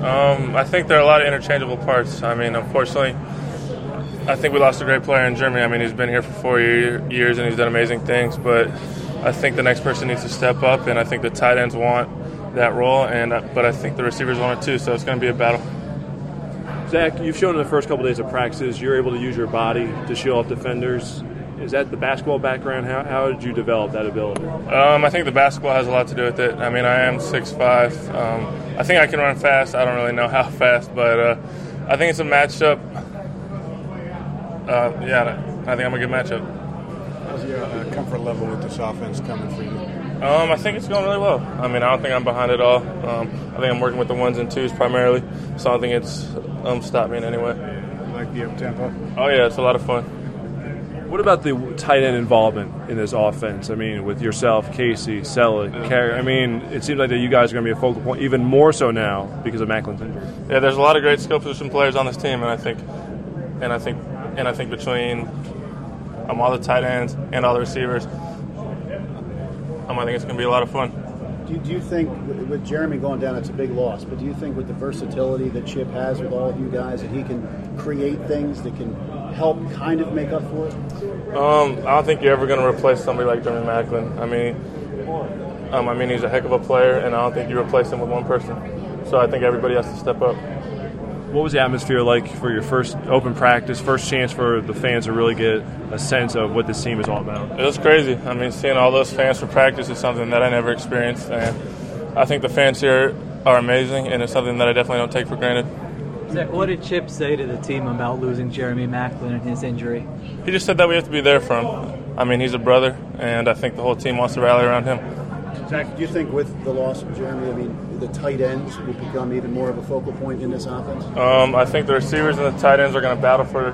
I think there are a lot of interchangeable parts. I mean, unfortunately, I think we lost a great player in Jeremy. I mean, he's been here for 4 years and he's done amazing things, but I think the next person needs to step up, and I think the tight ends want that role, but I think the receivers want it too, so it's going to be a battle. Zach, you've shown in the first couple days of practices you're able to use your body to shield off defenders. Is that the basketball background? How did you develop that ability? I think the basketball has a lot to do with it. I mean, I am 6'5". I think I can run fast. I don't really know how fast, but I think it's a matchup. I think I'm a good matchup. How's your comfort level with this offense coming for you? I think it's going really well. I mean, I don't think I'm behind at all. I think I'm working with the ones and twos primarily, so I don't think it's stopped me in any way. You like the up-tempo? Oh, yeah, it's a lot of fun. What about the tight end involvement in this offense? I mean, with yourself, Casey, Selleck, Carey. I mean, it seems like that you guys are going to be a focal point, even more so now because of Macklin's injury. Yeah, there's a lot of great skill position players on this team, and I think between all the tight ends and all the receivers, I think it's going to be a lot of fun. Do you think, with Jeremy going down, it's a big loss, but do you think with the versatility that Chip has with all of you guys that he can create things that can help kind of make up for it? I don't think you're ever going to replace somebody like Jeremy Maclin. I mean, he's a heck of a player, and I don't think you replace him with one person. So I think everybody has to step up. What was the atmosphere like for your first open practice, first chance for the fans to really get a sense of what this team is all about? It was crazy. I mean, seeing all those fans for practice is something that I never experienced, and I think the fans here are amazing, and it's something that I definitely don't take for granted. Zach, what did Chip say to the team about losing Jeremy Maclin and his injury? He just said that we have to be there for him. I mean, he's a brother, and I think the whole team wants to rally around him. Zach, do you think with the loss of Jeremy, the tight ends will become even more of a focal point in this offense? I think the receivers and the tight ends are going to battle for.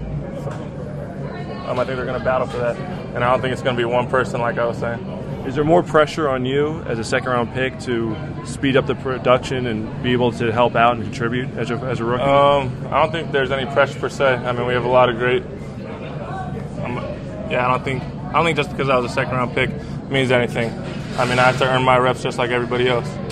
I think they're going to battle for that, and I don't think it's going to be one person, like I was saying. Is there more pressure on you as a second-round pick to speed up the production and be able to help out and contribute as a rookie? I don't think there's any pressure per se. I mean, we have a lot of great. I don't think just because I was a second-round pick means anything. I mean, I have to earn my reps just like everybody else.